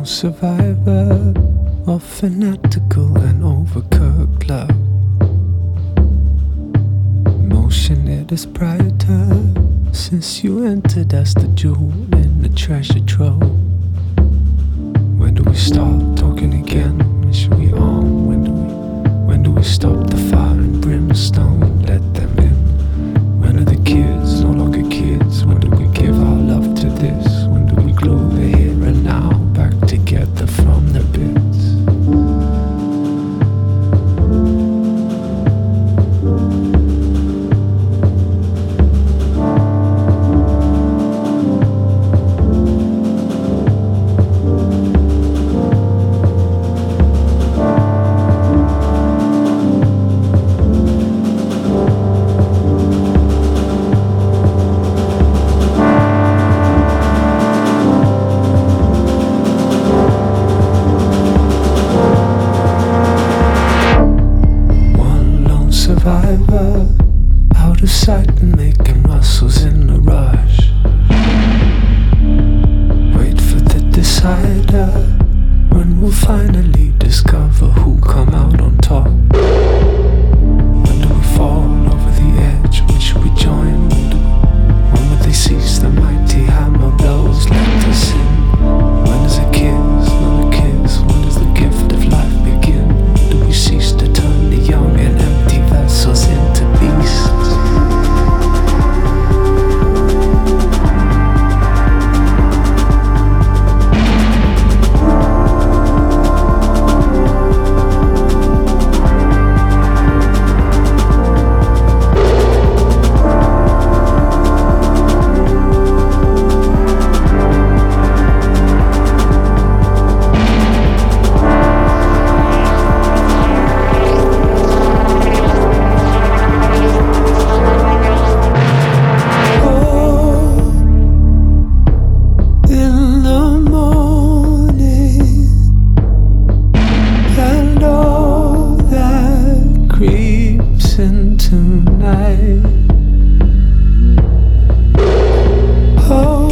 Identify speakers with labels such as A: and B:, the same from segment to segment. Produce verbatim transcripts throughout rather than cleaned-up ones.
A: Survivor of fanatical and overcooked love. Motion it is brighter since you entered as the jewel in the treasure trove. When do we start talking again? When should we on? When do we, when do we stop the fire and brimstone? Let them in. When are the kids no longer kids? When do we give our love to this? When do we glue the here and now back together from the bits? Survivor, out of sight and making muscles in a rush. Wait for the decider, when we'll finally discover who come out on top. When do we fall over the edge? When should we join? When, do we, when will they cease the mighty hammer blows? Let us in. When is a kiss, not a kiss? When does the gift of life begin? When do we cease to turn the young and empty vessels into beasts? Tonight, oh,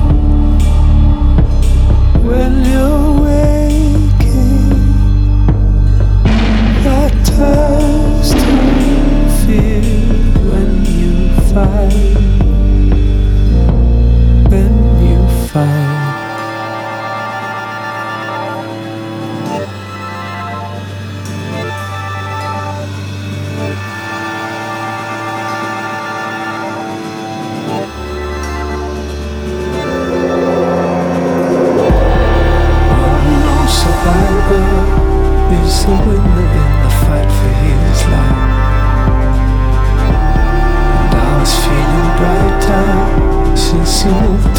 A: when you're waking, that turns to fear when you fight, when you fight. Is the winner in the fight for his life? And I was feeling brighter since you moved